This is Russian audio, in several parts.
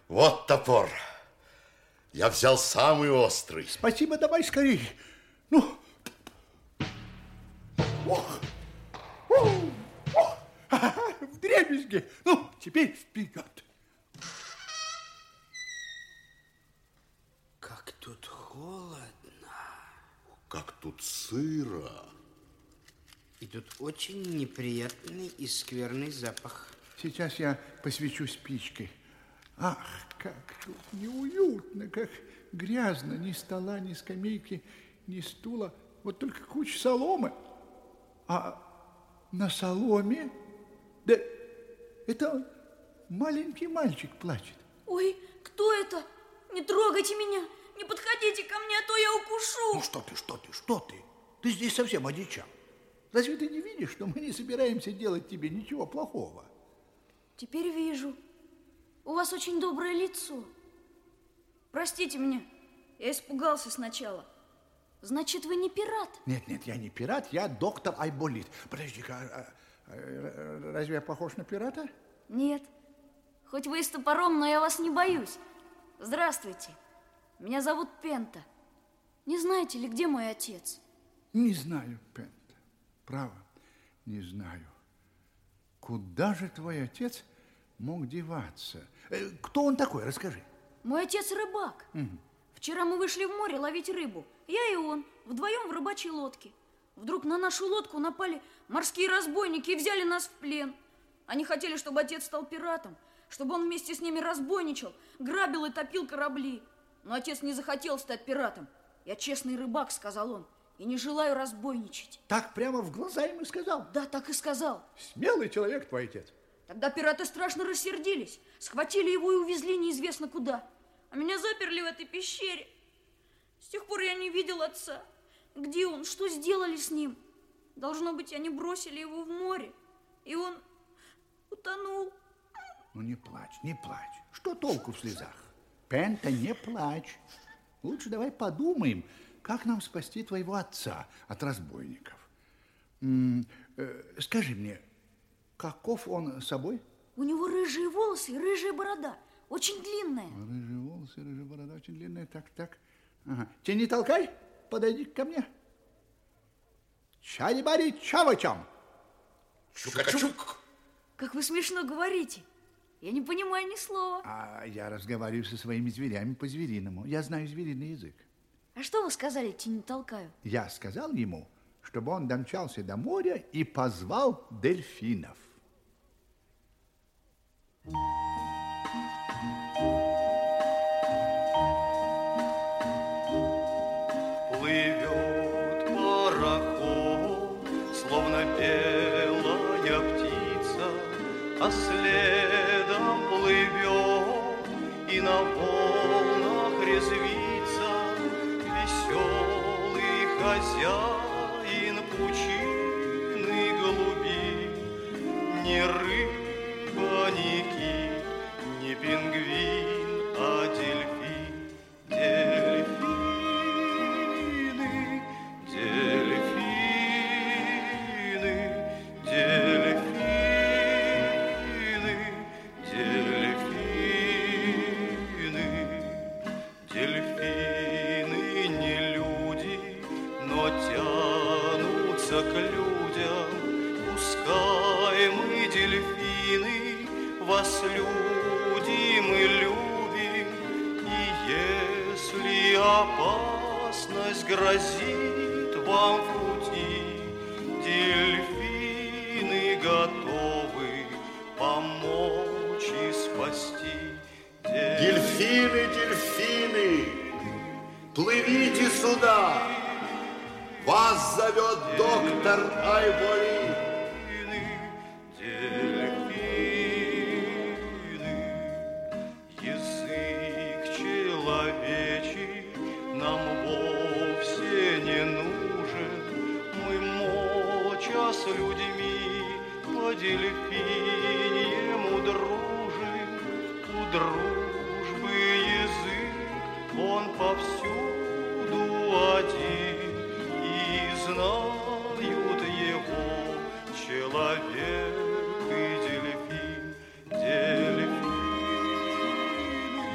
Вот топор. Я взял самый острый. Спасибо, давай скорее. Ну. Ох. Вдребезги. Ну, теперь вперед. Как тут холодно. Как тут сыро. И тут очень неприятный и скверный запах. Сейчас я посвечу спичкой. Ах, как тут неуютно, как грязно. Ни стола, ни скамейки, ни стула. Вот только куча соломы. А на соломе... Да это маленький мальчик плачет. Ой, кто это? Не трогайте меня, не подходите ко мне, а то я укушу. Ну что ты? Ты здесь совсем одичал. Разве ты не видишь, что мы не собираемся делать тебе ничего плохого? Теперь вижу. У вас очень доброе лицо. Простите меня, я испугался сначала. Значит, вы не пират? Нет, я не пират, я доктор Айболит. Подожди-ка, разве я похож на пирата? Нет. Хоть вы и с топором, но я вас не боюсь. Здравствуйте. Меня зовут Пента. Не знаете ли, где мой отец? Не знаю, Пента. Право, не знаю. Куда же твой отец мог деваться? Кто он такой, расскажи. Мой отец рыбак. Вчера мы вышли в море ловить рыбу. Я и он, вдвоем в рыбачьей лодке. Вдруг на нашу лодку напали морские разбойники и взяли нас в плен. Они хотели, чтобы отец стал пиратом, чтобы он вместе с ними разбойничал, грабил и топил корабли. Но отец не захотел стать пиратом. Я честный рыбак, сказал он, и не желаю разбойничать. Так прямо в глаза ему сказал? Да, так и сказал. Смелый человек твой отец. Тогда пираты страшно рассердились, схватили его и увезли неизвестно куда. А меня заперли в этой пещере. С тех пор я не видел отца. Где он? Что сделали с ним? Должно быть, они бросили его в море, и он утонул. Ну, не плачь, не плачь. Что толку в слезах? Пента, не плачь. Лучше давай подумаем, как нам спасти твоего отца от разбойников. Скажи мне, каков он собой? У него рыжие волосы и рыжая борода, очень длинная. Рыжие волосы, рыжая борода, очень длинная. Так. Ага. Тебя не толкай, подойди ко мне. Чари-бари, чава-чам. Чука-чук. Как вы смешно говорите. Я не понимаю ни слова. А я разговариваю со своими зверями по-звериному. Я знаю звериный язык. А что вы сказали, те не толкаю? Я сказал ему, чтобы он домчался до моря и позвал дельфинов. Плывет пароход, словно белая птица, а следом плывет и на волнах резвится веселый хозяин пучины глубин. Ни рыба, ни кит, ни пингвин, а дельфин. Дельфины, дельфины, дельфины, дельфины. Дельфины не люди, но тянутся к людям. Пускай мы, дельфины, вас, люди, мы любим. И если опасность грозит вам в пути, дельфины готовы помочь и спасти. Дельфины, дельфины, плывите сюда. Вас зовет доктор Айболит. Дельфины, язык человечий нам вовсе не нужен. Мы, моча с людьми, по дельфиньему дружим. У дружбы язык, он повсюду один, и знают его человек и дельфин. Дельфины,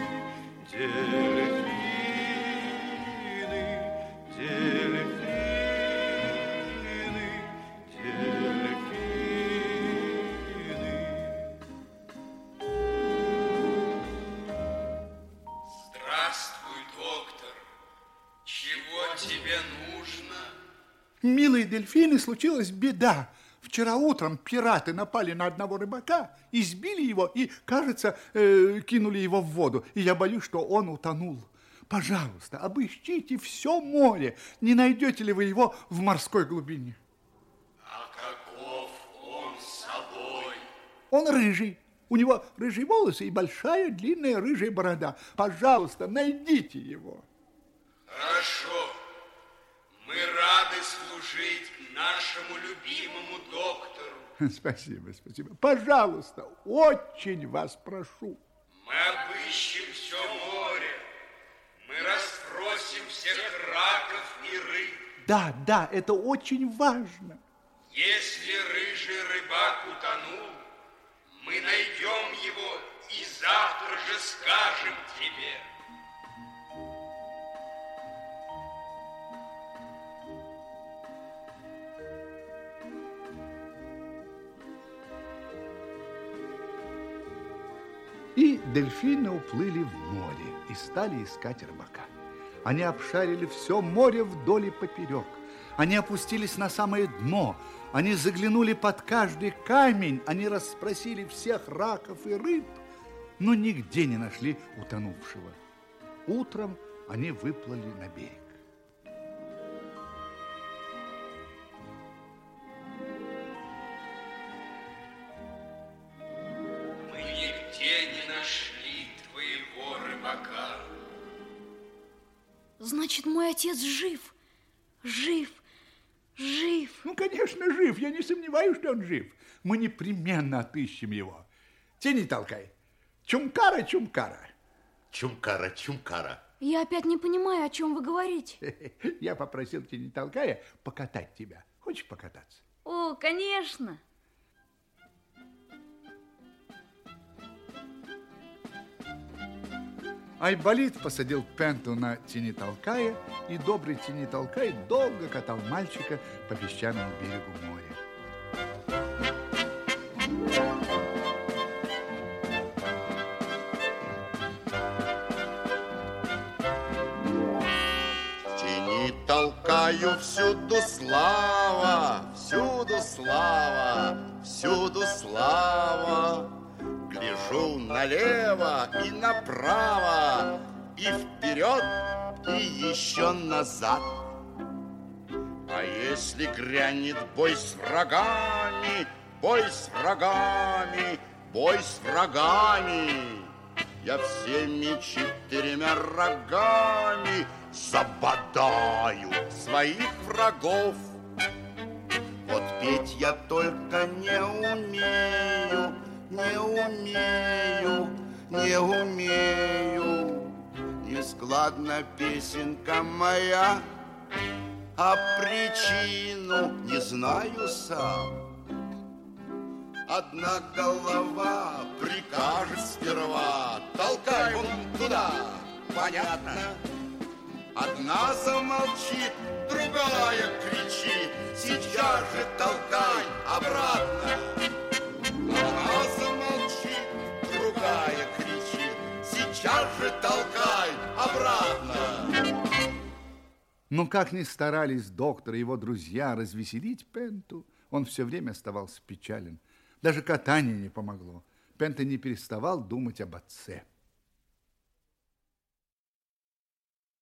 Милые дельфины, случилась беда. Вчера утром пираты напали на одного рыбака, избили его и, кажется, кинули его в воду. И я боюсь, что он утонул. Пожалуйста, обыщите все море. Не найдете ли вы его в морской глубине? А каков он собой? Он рыжий. У него рыжие волосы и большая длинная рыжая борода. Пожалуйста, найдите его. Хорошо. Мы рады служить нашему любимому доктору. Спасибо, спасибо. Пожалуйста, очень вас прошу. Мы обыщем все море. Мы расспросим всех раков и рыб. Да, да, это очень важно. Если рыжий рыбак утонул, мы найдем его и завтра же скажем тебе. И дельфины уплыли в море и стали искать рыбака. Они обшарили все море вдоль и поперек. Они опустились на самое дно. Они заглянули под каждый камень. Они расспросили всех раков и рыб, но нигде не нашли утонувшего. Утром они выплыли на берег. Мы нигде не нашли твоего рыбака. Значит, мой отец жив. Жив. Жив. Ну, конечно, жив. Я не сомневаюсь, что он жив. Мы непременно отыщем его. Тяни, толкай. Чумкара, чумкара. Чумкара, чумкара. Я опять не понимаю, о чем вы говорите. Я попросил Тяни толкая покатать тебя. Хочешь покататься? О, конечно. Айболит посадил Пенту на Тяни-толкая, и добрый Тяни-толкай долго катал мальчика по песчаному берегу моря. Тяни-толкаю, всюду слава, всюду слава, всюду слава. Гляжу налево и направо, и вперед, и еще назад. А если грянет бой с врагами, бой с врагами, бой с врагами, я всеми 4 рогами забодаю своих врагов. Вот петь я только не умею, не умею, не умею. Нескладна песенка моя, а причину не знаю сам. Одна голова прикажет сперва: толкай вон туда, понятно? Одна замолчит, другая кричит: сейчас же толкай обратно. Одна замолчит, другая кричит: сейчас же толкай обратно. Но как ни старались доктор и его друзья развеселить Пенту, он все время оставался печален. Даже катание не помогло. Пента не переставал думать об отце.